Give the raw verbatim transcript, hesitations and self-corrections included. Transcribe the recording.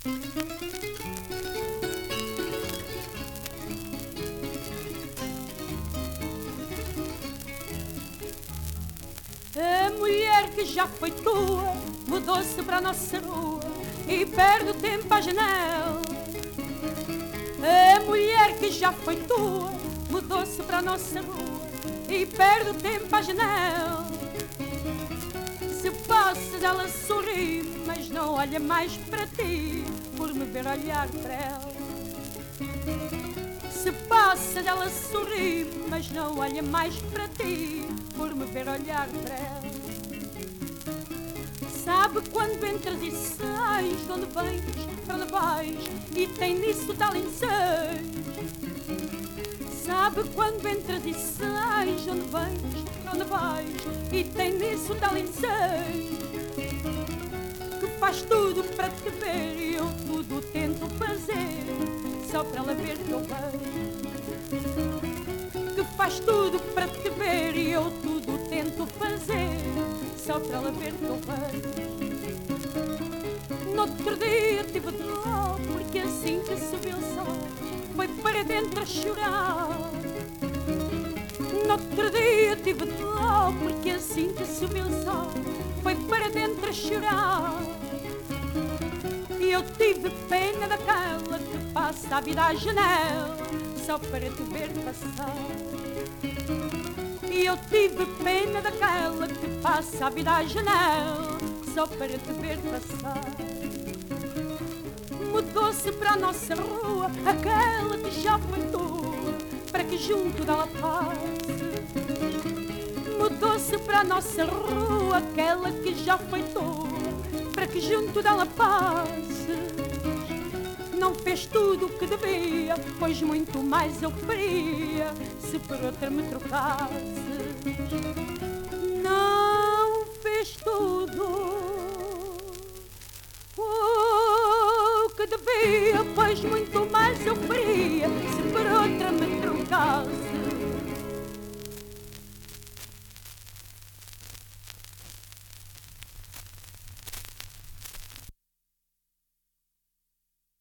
A mulher que já foi tua mudou-se para a nossa rua e perde o tempo à janela. A mulher que já foi tua mudou-se para a nossa rua e perde o tempo à janela. Se passas ela sorri, mas não olha mais para ti por me ver olhar para ela. Se passas ela sorri, mas não olha mais para ti por me ver olhar para ela. Sabe quando entras e sais, de onde vens, para onde vais, e tem nisso tal ensejo. Sabe quando entras e sais, de onde vens, para onde vais, e tem nisso tal ensejo. Que faz tudo para te ver e eu tudo tento fazer, só para ela ver que eu vejo. Que faz tudo para te ver e eu tudo tento fazer, só para ela ver que eu vejo. No outro dia tive dó, porque assim que subiu o sol foi para dentro a chorar. No outro dia tive dó, porque assim que subiu o sol foi para dentro a chorar. E eu tive pena daquela que passa a vida à janela, só para te ver passar. E eu tive pena daquela que passa a vida à janela, só para te ver passar. Mudou-se para a nossa rua aquela que já foi tua, para que junto dela passe. Mudou-se para a nossa rua aquela que já foi tua, para que junto dela passe. Não fez tudo o que devia, pois muito mais eu faria se por outra me trocasse. Não fez tudo o que devia, pois muito mais eu faria se por outra me trocasse.